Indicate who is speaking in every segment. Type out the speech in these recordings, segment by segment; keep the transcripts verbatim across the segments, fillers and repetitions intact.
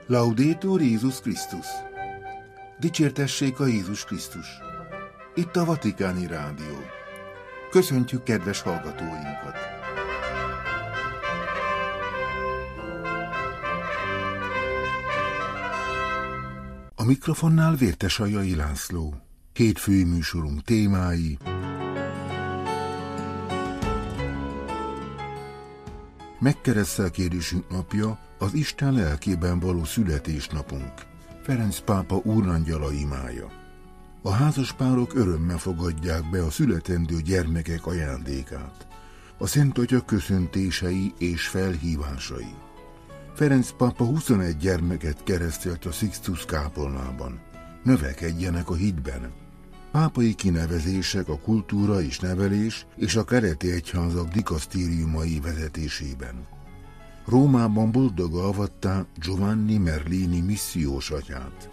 Speaker 1: Laudetur Jézus Krisztus! Dicsértessék a Jézus Krisztus! Itt a Vatikáni Rádió. Köszöntjük kedves hallgatóinkat! A mikrofonnál Vértesajai László. Két főműsorunk témái: megkeresztelkedésünk napja, az Isten lelkében való születésnapunk, Ferenc pápa úrangyala imája. A házaspárok örömmel fogadják be a születendő gyermekek ajándékát, a Szent Atya köszöntései és felhívásai. Ferenc pápa huszonegy gyermeket keresztelt a Sixtus kápolnában. Növekedjenek a hitben. Pápai kinevezések a kultúra és nevelés és a keleti egyházak dikasztériumai vezetésében. Rómában boldoggal avatták Giovanni Merlini missziós atyát.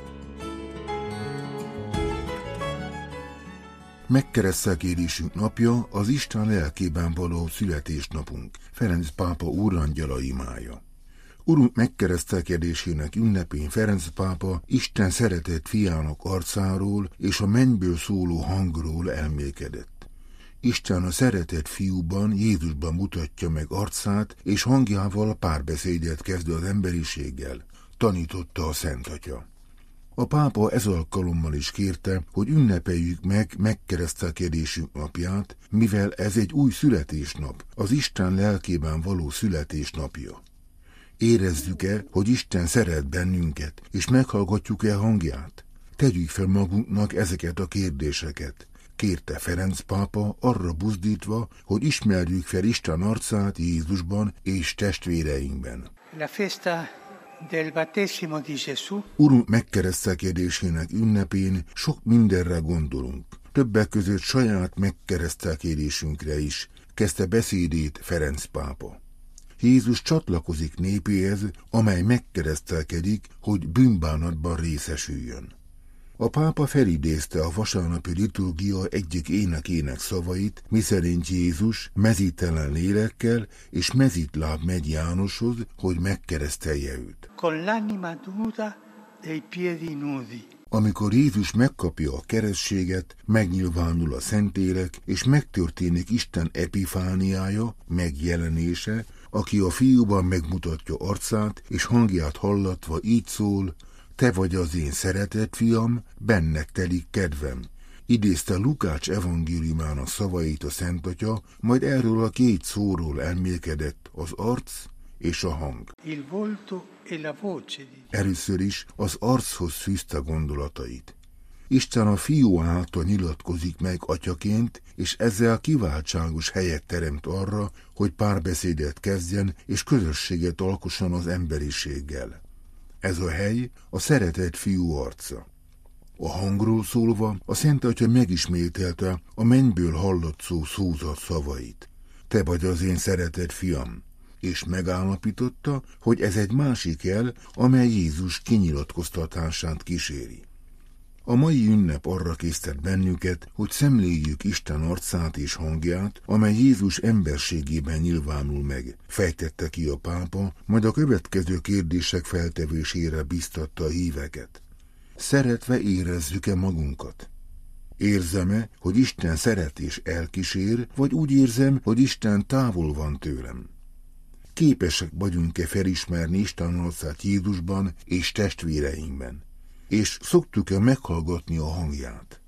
Speaker 1: Megkeresztelkedésünk napja, az Isten lelkében való születésnapunk, Ferenc pápa úrangyala imája. Urunk megkeresztelkedésének ünnepén Ferenc pápa Isten szeretett fiának arcáról és a mennyből szóló hangról elmélkedett. Isten a szeretett fiúban, Jézusban mutatja meg arcát, és hangjával párbeszédet kezd az emberiséggel, tanította a Szent Atya. A pápa ez alkalommal is kérte, hogy ünnepeljük meg megkeresztelkedésünk napját, mivel ez egy új születésnap, az Isten lelkében való születésnapja. Érezzük-e, hogy Isten szeret bennünket, és meghallgatjuk-e hangját? Tegyük fel magunknak ezeket a kérdéseket, kérte Ferenc pápa arra buzdítva, hogy ismerjük fel Isten arcát Jézusban és testvéreinkben.
Speaker 2: La festa del battesimo di Gesù.
Speaker 1: Urunk megkeresztelkedésének ünnepén sok mindenre gondolunk, többek között saját megkeresztelkedésünkre is, kezdte beszédét Ferenc pápa. Jézus csatlakozik népéhez, amely megkeresztelkedik, hogy bűnbánatban részesüljön. A pápa felidézte a vasárnapi liturgia egyik énekének szavait, miszerint Jézus mezítelen lélekkel és mezítláb megy Jánoshoz, hogy megkeresztelje őt.
Speaker 2: Con l'anima nuda dei piedi nudi.
Speaker 1: Amikor Jézus megkapja a keresztséget, megnyilvánul a Szentélek, és megtörténik Isten epifániája, megjelenése, aki a fiúban megmutatja arcát, és hangját hallatva így szól: te vagy az én szeretett fiam, bennek telik kedvem. Idézte Lukács evangéliumának szavait a Szent Atya, majd erről a két szóról elmélkedett, az arc és a hang.
Speaker 2: Il volto e la voce.
Speaker 1: Először is az archoz fűzte gondolatait. Isten a fiú által nyilatkozik meg atyaként, és ezzel kiváltságos helyet teremt arra, hogy párbeszédet kezdjen és közösséget alkosson az emberiséggel. Ez a hely a szeretett fiú arca. A hangról szólva a Szent Atya megismételte a mennyből hallatszó szózat szavait. Te vagy az én szeretett fiam, és megállapította, hogy ez egy másik jel, amely Jézus kinyilatkoztatását kíséri. A mai ünnep arra késztet bennünket, hogy szemléljük Isten arcát és hangját, amely Jézus emberségében nyilvánul meg, fejtette ki a pápa, majd a következő kérdések feltevésére biztatta a híveket. Szeretve érezzük-e magunkat? Érzem-e, hogy Isten szeret és elkísér, vagy úgy érzem, hogy Isten távol van tőlem? Képesek vagyunk-e felismerni Isten arcát Jézusban és testvéreinkben? És szoktuk-e meghallgatni a hangját?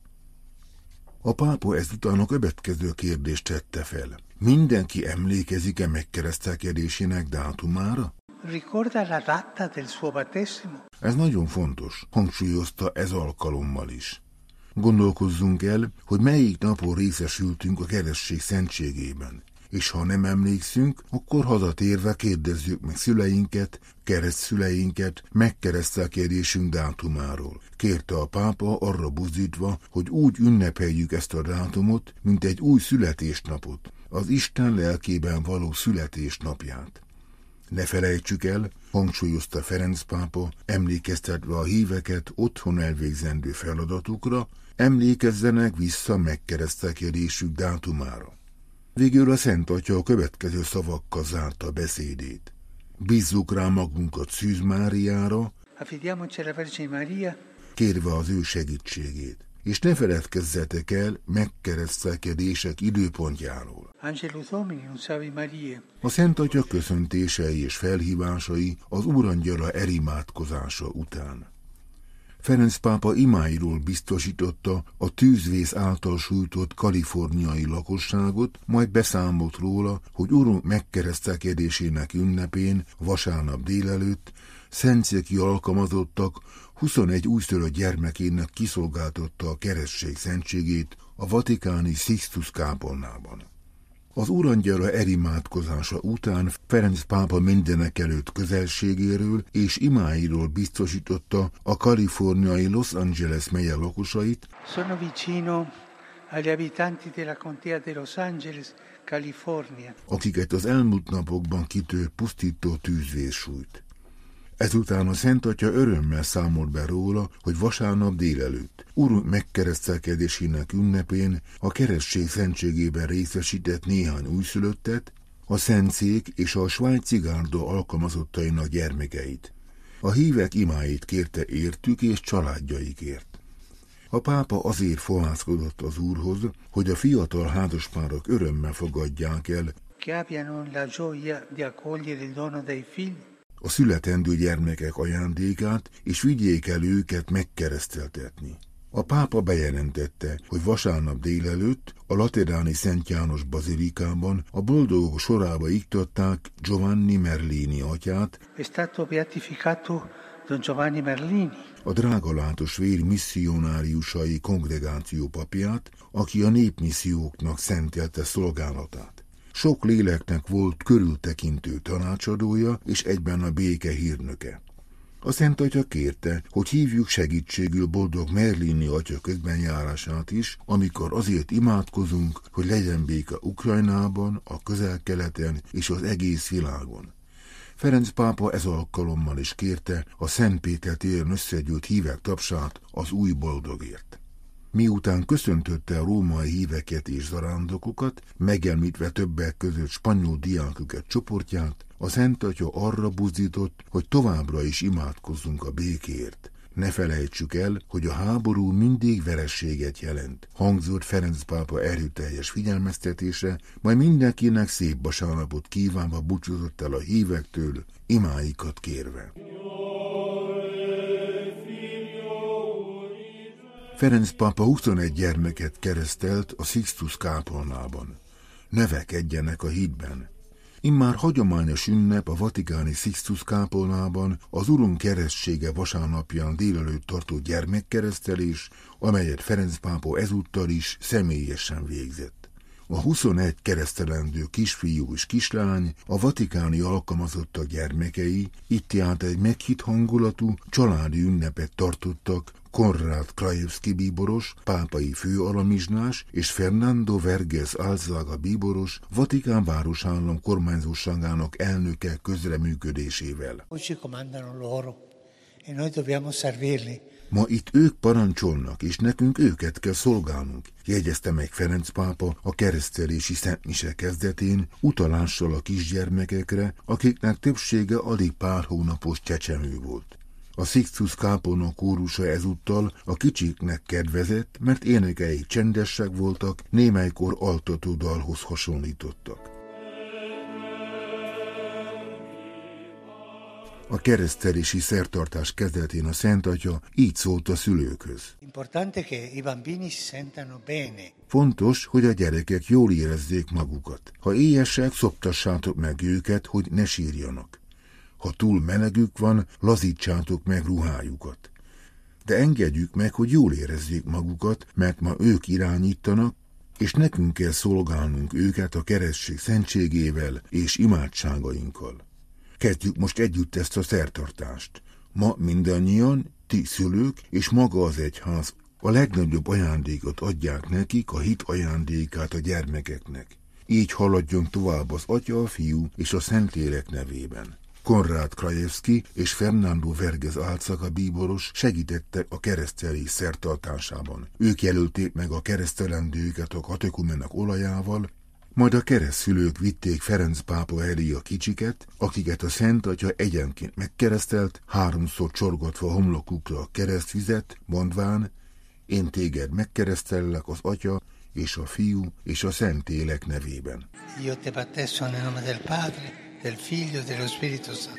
Speaker 1: A pápa ezután a következő kérdést tette fel. Mindenki emlékezik-e megkeresztelkedésének dátumára?
Speaker 2: Ricorda la data del suo battesimo?
Speaker 1: Ez nagyon fontos, hangsúlyozta ez alkalommal is. Gondolkozzunk el, hogy melyik napon részesültünk a keresztség szentségében. És ha nem emlékszünk, akkor hazatérve kérdezzük meg szüleinket, keresztszüleinket megkeresztelkedésünk dátumáról. Kérte a pápa arra buzdítva, hogy úgy ünnepeljük ezt a dátumot, mint egy új születésnapot, az Isten lelkében való születésnapját. Ne felejtsük el, hangsúlyozta Ferenc pápa, emlékeztetve a híveket otthon elvégzendő feladatukra, emlékezzenek vissza megkeresztelkedésük dátumára. Végül a Szent Atya a következő szavakkal zárta beszédét. Bízzuk rá magunkat Szűz Máriára,
Speaker 2: affidiamoci alla Vergine Maria,
Speaker 1: kérve az ő segítségét. És ne feledkezzetek el megkeresztelkedések időpontjáról.
Speaker 2: Angelus Domini, un salve Maria.
Speaker 1: A Szent Atya köszöntései és felhívásai az Úrangyala erimádkozása után. Ferenc pápa imáiról biztosította a tűzvész által sújtott kaliforniai lakosságot, majd beszámolt róla, hogy Urunk megkeresztelkedésének ünnepén, vasárnap délelőtt szentszéki alkalmazottak huszonegy újszülött gyermekének kiszolgáltatta a keresztség szentségét a vatikáni Sixtus kápolnában. Az Úrangyala erimádkozása után Ferenc pápa mindenekelőtt közelségéről és imáiról biztosította a kaliforniai Los Angeles megye lakosait.
Speaker 2: Sono vicino agli abitanti della contea di Los Angeles, California.
Speaker 1: Akiket az elmúlt napokban kitört pusztító tűzvész sújt. Ezután a Szent Atya örömmel számolt be róla, hogy vasárnap délelőtt Urunk megkeresztelkedésének ünnepén a keresztség szentségében részesített néhány újszülöttet, a Szentszék és a svájci gárda alkalmazottainak gyermekeit. A hívek imáit kérte értük és családjaikért. A pápa azért fohászkodott az Úrhoz, hogy a fiatal házaspárok örömmel fogadják el
Speaker 2: Che abbiano la gioia di accogliere il dono dei figli.
Speaker 1: A születendő gyermekek ajándékát, és vigyék el őket megkereszteltetni. A pápa bejelentette, hogy vasárnap délelőtt a lateráni Szent János bazilikában a boldogok sorába iktatták Giovanni Merlini atyát,
Speaker 2: È stato beatificato Don Giovanni Merlini,
Speaker 1: a drágalátos vér misszionáriusai kongregáció papját, aki a népmisszióknak szentelte szolgálatát. Sok léleknek volt körültekintő tanácsadója és egyben a béke hírnöke. A Szent Atya kérte, hogy hívjuk segítségül boldog Merlini atya közbenjárását is, amikor azért imádkozunk, hogy legyen béke Ukrajnában, a Közel-Keleten és az egész világon. Ferenc pápa ez alkalommal is kérte a Szent Péter téren összegyűlt hívek tapsát az új boldogért. Miután köszöntötte a római híveket és zarándokokat, megemlítve többek között spanyol diákokat csoportját, a Szent Atya arra buzdított, hogy továbbra is imádkozzunk a békért. Ne felejtsük el, hogy a háború mindig verességet jelent, hangzott Ferenc pápa erőteljes figyelmeztetése, majd mindenkinek szép vasárnapot kívánva búcsúzott el a hívektől, imáikat kérve. Ferenc pápa huszonegy gyermeket keresztelt a Sixtus kápolnában. Nevekedjenek a hitben. Immár hagyományos ünnep a vatikáni Sixtus kápolnában az Urunk keresztsége vasárnapján délelőtt tartó gyermekkeresztelés, amelyet Ferenc pápa ezúttal is személyesen végzett. A huszonegy keresztelendő kisfiú és kislány, a vatikáni alkalmazottak gyermekei itt járt egy meghitt hangulatú családi ünnepet tartottak Konrád Krajewski bíboros, pápai főalamizsnás és Fernando Vergés Álzaga bíboros, Vatikán városállam kormányzóságának elnöke közreműködésével. Ma itt ők parancsolnak, és nekünk őket kell szolgálnunk, jegyezte meg Ferenc pápa a keresztelési szentmise kezdetén, utalással a kisgyermekekre, akiknek többsége alig pár hónapos csecsemő volt. A Sixtus kápolna kórusa ezúttal a kicsiknek kedvezett, mert énekeik csendesek voltak, némelykor altató dalhoz hasonlítottak. A keresztelési szertartás kezdetén a Szent Atya így szólt a szülőkhöz. Fontos, hogy a gyerekek jól érezzék magukat. Ha éhesek, szoptassátok meg őket, hogy ne sírjanak. Ha túl melegük van, lazítsátok meg ruhájukat. De engedjük meg, hogy jól érezzék magukat, mert ma ők irányítanak, és nekünk kell szolgálnunk őket a keresztség szentségével és imádságainkkal. Kezdjük most együtt ezt a szertartást. Ma mindannyian, ti szülők és maga az egyház a legnagyobb ajándékot adják nekik, a hit ajándékát a gyermekeknek. Így haladjon tovább az Atya, a Fiú és a Szentlélek nevében. Konrád Krajewski és Fernando Vergés Álzaga bíboros segítettek a keresztelés szertartásában. Ők jelölték meg a keresztelendőket a katekumenek olajával, Majd a keresztszülők vitték Ferenc pápa elé a kicsiket, akiket a Szent Atya egyenként megkeresztelt, háromszor csorgatva homlokukra a keresztvizet, mondván: én téged megkeresztellek az Atya és a Fiú és a Szentlélek nevében.
Speaker 2: Io te battezzo nel nome del Padre, del Figlio e dello Spirito Santo.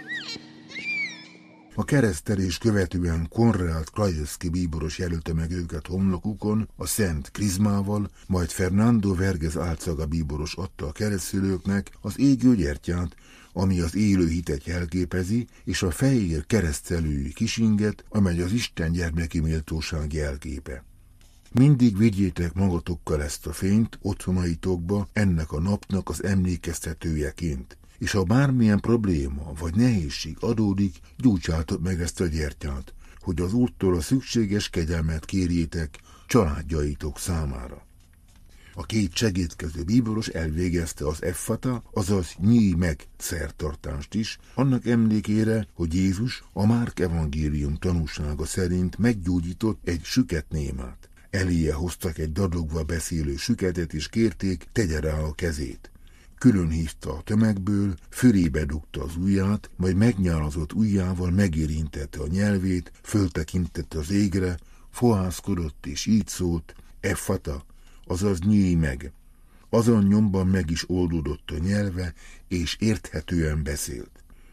Speaker 1: A keresztelés követően Konrád Krajewski bíboros jelölte meg őket homlokukon a szent krizmával, majd Fernando Vergez Álcaga bíboros adta a keresztszülőknek az égő gyertyát, ami az élő hitet jelképezi, és a fehér keresztelői kisinget, amely az Isten gyermeki méltóság jelképe. Mindig vigyétek magatokkal ezt a fényt otthonaitokba ennek a napnak az emlékeztetőjeként, és ha bármilyen probléma vagy nehézség adódik, gyújtsátok meg ezt a gyertyát, hogy az Úrtól a szükséges kegyelmet kérjétek családjaitok számára. A két segédkező bíboros elvégezte az effata, azaz nyíj meg szertartást is, annak emlékére, hogy Jézus a Márk evangélium tanúsága szerint meggyógyított egy süket némát. Eléje hoztak egy dadogva beszélő süketet, és kérték, tegye rá a kezét. Külön hívta a tömegből, fölébe dugta az ujját, majd megnyálazott ujjával megérintette a nyelvét, föltekintett az égre, fohászkodott és így szólt: effata, azaz nyíj meg. Azon nyomban meg is oldódott a nyelve, és érthetően beszélt.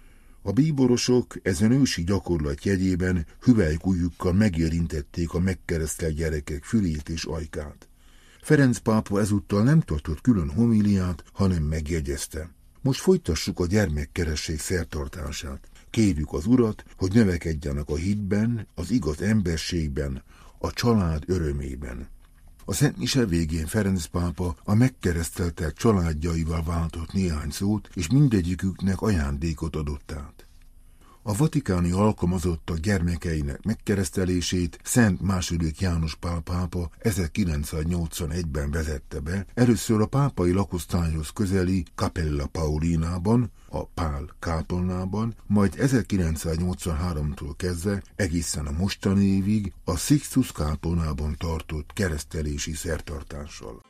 Speaker 1: A bíborosok ezen ősi gyakorlat jegyében hüvelykujjukkal megérintették a megkeresztelt gyerekek fülét és ajkát. Ferenc pápa ezúttal nem tartott külön homíliát, hanem megjegyezte: most folytassuk a gyermekkeresség szertartását. Kérjük az Urat, hogy növekedjenek a hitben, az igaz emberségben, a család örömében. A Szent Mise végén Ferenc pápa a megkereszteltek családjaival váltott néhány szót, és mindegyiküknek ajándékot adott át. A vatikáni alkalmazottak gyermekeinek megkeresztelését Szent második János Pál pápa ezerkilencszáznyolcvanegyben vezette be, először a pápai lakosztályhoz közeli Cappella Paulinában, a Pál kápolnában, majd ezerkilencszáznyolcvanháromtól kezdve egészen a mostani évig a Sixtus kápolnában tartott keresztelési szertartással.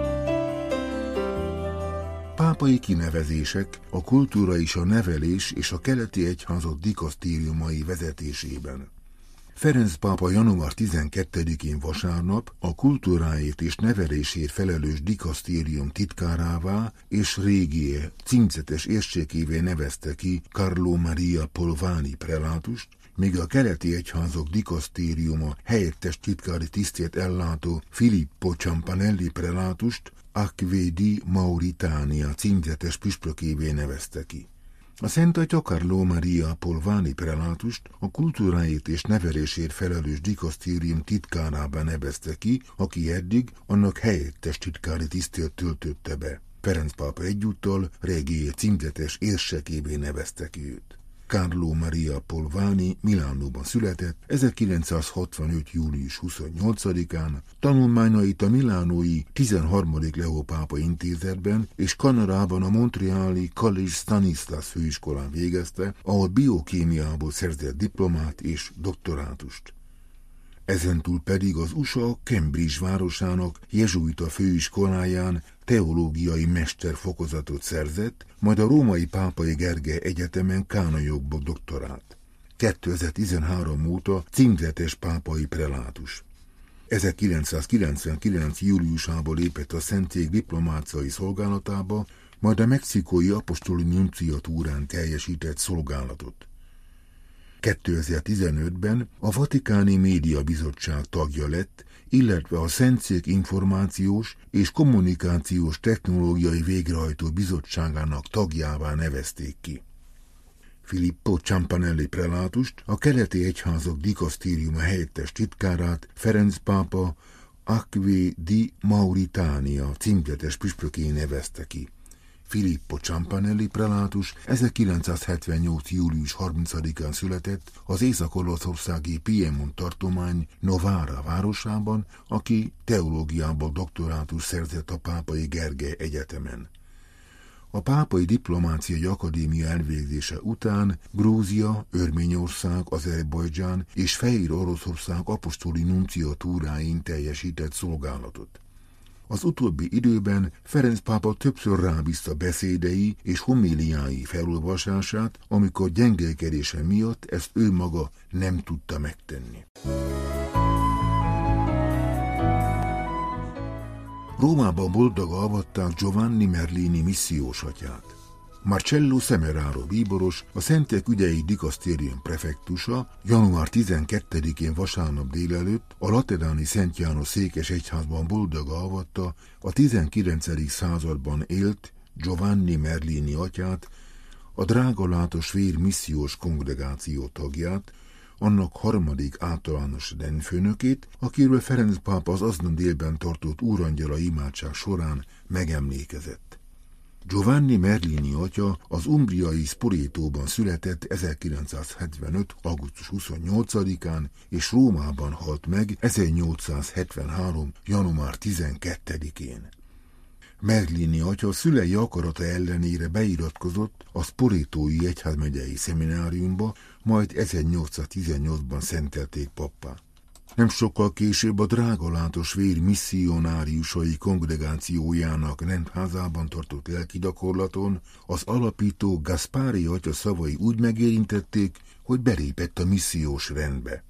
Speaker 1: Pápai kinevezések, a kultúra és a nevelés és a keleti egyházak dikasztériumai vezetésében. Ferenc pápa január tizenkettedikén vasárnap a kultúráért és nevelésért felelős dikasztérium titkárává és régie címzetes érsékévé nevezte ki Carlo Maria Polvani prelátust, míg a keleti egyházak dikasztériuma helyettes titkári tisztét ellátó Filippo Ciampanelli prelátust Acque di Mauritania címzetes püspökévé nevezte ki. A Szent Atya Carlo Maria Polvani prelátust a kultúráért és nevelésért felelős dikasztérium titkárává nevezte ki, aki eddig annak helyettes titkári tisztét töltötte be. Ferenc pápa egyúttal régie címzetes érsekévé nevezte ki őt. Carlo Maria Polvani Milánóban született ezerkilencszázhatvanöt. július huszonnyolcadikán, tanulmányait a milánói tizenharmadik Leó pápa intézetben és Kanadában a montreali College Stanislas főiskolán végezte, ahol biokémiából szerzett diplomát és doktorátust. Ezentúl pedig az u es á Cambridge városának jezsuita főiskoláján teológiai mesterfokozatot szerzett, majd a római Pápai Gergely Egyetemen kánonjogban doktorált. kétezer-tizenhárom óta címzetes pápai prelátus. ezerkilencszázkilencvenkilenc. júliusában lépett a Szentszék diplomáciai szolgálatába, majd a mexikói apostoli nunciatúrán teljesített szolgálatot. kétezer-tizenötben a Vatikáni Média Bizottság tagja lett, illetve a Szentszék Információs és Kommunikációs Technológiai Végrehajtó Bizottságának tagjává nevezték ki. Filippo Ciampanelli prelátust, a keleti egyházak dikasztériuma helyettes titkárát Ferenc pápa Acque di Mauritania címzetes püspöké nevezte ki. Filippo Ciampanelli prelátus ezerkilencszázhetvennyolc. július harmincadikán született az észak-olaszországi Piemont tartomány Novara városában, aki teológiában doktorátus szerzett a Pápai Gergely Egyetemen. A Pápai Diplomáciai Akadémia elvégzése után Grúzia, Örményország, Azerbajdzsán és Fehér Oroszország apostoli nunciatúráin teljesített szolgálatot. Az utóbbi időben Ferenc pápa többször rábízta beszédei és homíliái felolvasását, amikor gyengélkedése miatt ezt ő maga nem tudta megtenni. Rómában boldoga avatták Giovanni Merlini missziós atyát. Marcello Semeraro bíboros, a Szentek ügyei dikasztérium prefektusa január tizenkettedikén vasárnap délelőtt a lateráni Szent János székes egyházban boldoga avatta a tizenkilencedik században élt Giovanni Merlini atyát, a drágalátos vér missziós kongregáció tagját, annak harmadik általános rendfőnökét, akiről Ferenc pápa az aznap délben tartott úrangyala imádság során megemlékezett. Giovanni Merlini atya az umbriai Spoletóban született ezerkilencszázhetvenöt. augusztus huszonnyolcadikán és Rómában halt meg ezernyolcszázhetvenhárom. január tizenkettedikén. Merlini atya szülei akarata ellenére beiratkozott a Spoletói egyházmegyei szemináriumba, majd ezernyolcszáztizennyolcban szentelték pappá. Nem sokkal később a drágalátos vér misszionáriusai kongregációjának rendházában tartott lelki gyakorlaton az alapító Gaspari atya szavai úgy megérintették, hogy belépett a missziós rendbe.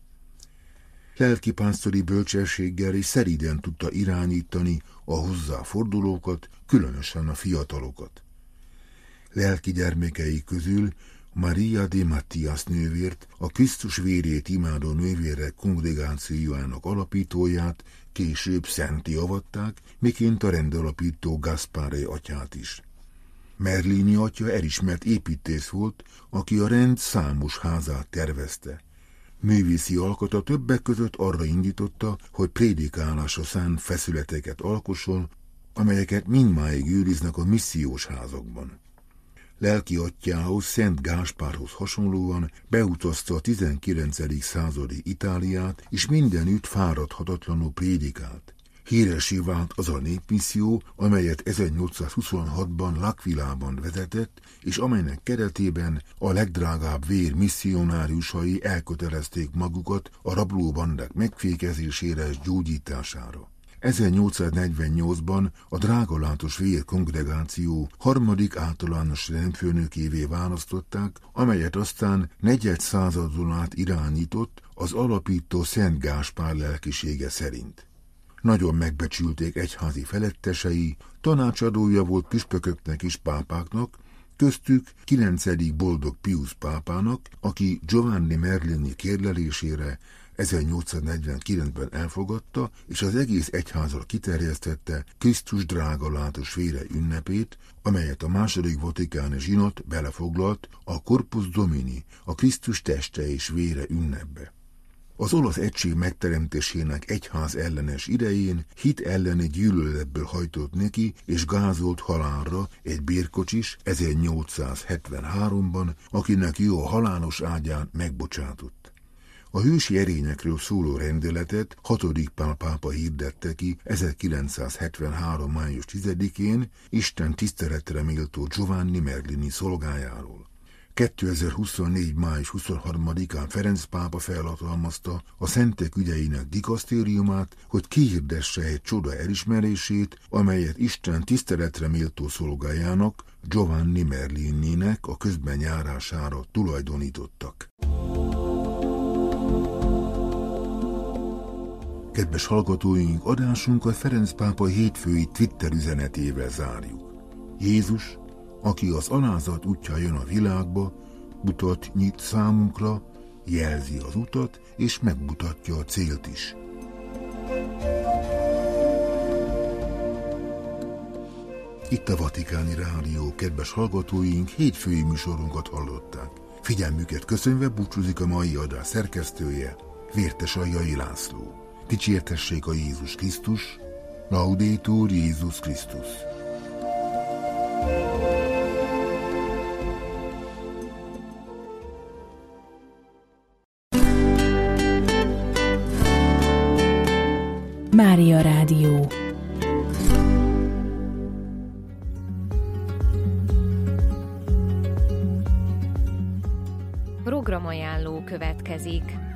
Speaker 1: Lelkipásztori bölcsességgel és szeriden tudta irányítani a hozzá fordulókat, különösen a fiatalokat. Lelki gyermekei közül Maria de Mattias nővért, a Krisztus vérét imádó nővérek kongregációjának alapítóját később szentté avatták, miként a rendalapító Gaspare atyát is. Merlini atya elismert építész volt, aki a rend számos házát tervezte. Művészi alkata többek között arra indította, hogy prédikálása szánt feszületeket alkosson, amelyeket mindmáig őriznek a missziós házakban. Lelki atyához, Szent Gáspárhoz hasonlóan beutazta a tizenkilencedik századi Itáliát, és mindenütt fáradhatatlanul prédikált. Híressé vált az a népmisszió, amelyet ezernyolcszázhuszonhatban L'Aquilában vezetett, és amelynek keretében a legdrágább vér misszionáriusai elkötelezték magukat a rablóbandák megfékezésére és gyógyítására. ezernyolcszáznegyvennyolcban a drágalátos vér kongregáció harmadik általános rendfőnökévé választották, amelyet aztán negyed századon át irányított az alapító Szent Gáspár lelkisége szerint. Nagyon megbecsülték egyházi felettesei, tanácsadója volt püspököknek és pápáknak, köztük kilencedik boldog Pius pápának, aki Giovanni Merlini kérlelésére ezernyolcszáznegyvenkilencben elfogadta, és az egész egyházra kiterjesztette Krisztus drágalátos vére ünnepét, amelyet a második vatikáni zsinat belefoglalt a Corpus Domini, a Krisztus teste és vére ünnepbe. Az olasz egység megteremtésének egyház ellenes idején hit elleni gyűlöletből hajtott neki és gázolt halálra egy bérkocsis ezernyolcszázhetvenháromban, akinek jó a halálos ágyán megbocsátott. A hősi erényekről szóló rendeletet hatodik Pál pápa hirdette ki ezerkilencszázhetvenhárom. május tizedikén Isten tiszteletre méltó Giovanni Merlini szolgájáról. kétezer-huszonnégy. május huszonharmadikán Ferenc pápa felhatalmazta a Szentek ügyeinek dikasztériumát, hogy kihirdesse egy csoda elismerését, amelyet Isten tiszteletre méltó szolgájának, Giovanni Merlininek a közben járására tulajdonítottak. Kedves hallgatóink, adásunkat Ferenc pápa hétfői Twitter üzenetével zárjuk. Jézus, aki az alázat útján jön a világba, utat nyit számunkra, jelzi az utat, és megmutatja a célt is. Itt a Vatikáni Rádió, kedves hallgatóink, hétfői műsorunkat hallották. Figyelmüket köszönve búcsúzik a mai adás szerkesztője, Vértes Aljai László. Dicsértessék a Jézus Krisztus, Laudetur Jézus Krisztus.
Speaker 3: Mária Rádió. Programajánló következik.